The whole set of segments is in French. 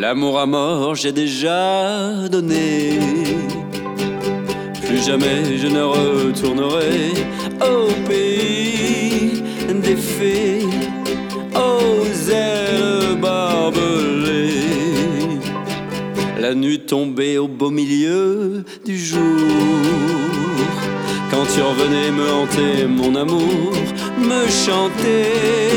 L'amour à mort, j'ai déjà donné. Plus jamais je ne retournerai au pays des fées, aux ailes barbelées. La nuit tombée au beau milieu du jour, quand tu revenais me hanter, mon amour, me chanter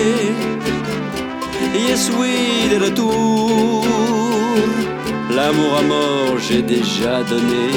Yes oui, de retour. L'amour à mort, j'ai déjà donné.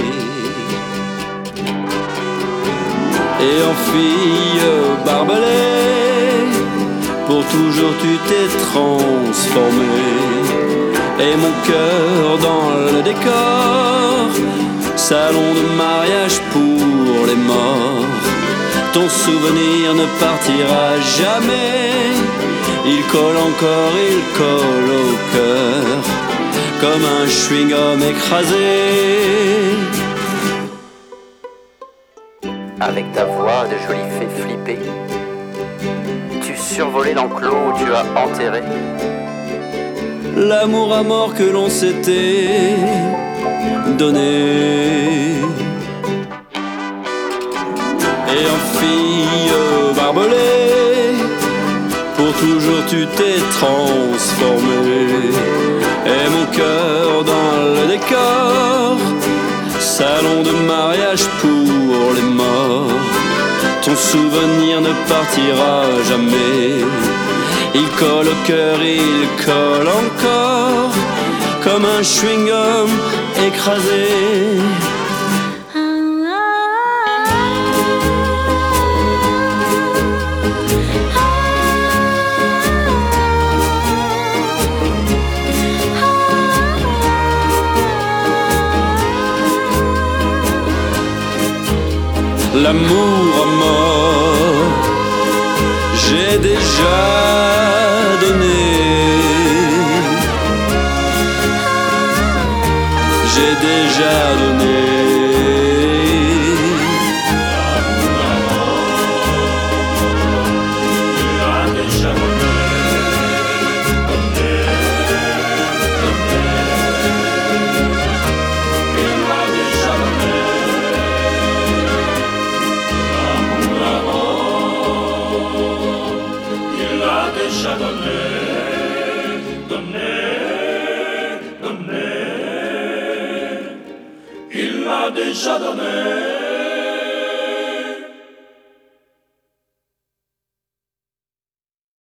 Et en fille barbelée, pour toujours tu t'es transformée. Et mon cœur dans le décor, salon de mariage pour les morts. Ton souvenir ne partira jamais. Il colle encore, il colle au cœur, comme un chewing-gum écrasé. Avec ta voix de jolie fée flippée, tu survolais l'enclos où tu as enterré l'amour à mort que l'on s'était donné. Et en fille barbelée, pour toujours tu t'es transformé. Et mon cœur dans le décor, salon de mariage pour les morts. Ton souvenir ne partira jamais. Il colle au cœur, il colle encore, comme un chewing-gum écrasé. L'amour à mort, j'ai déjà donné. J'ai déjà donné. Déjà donné.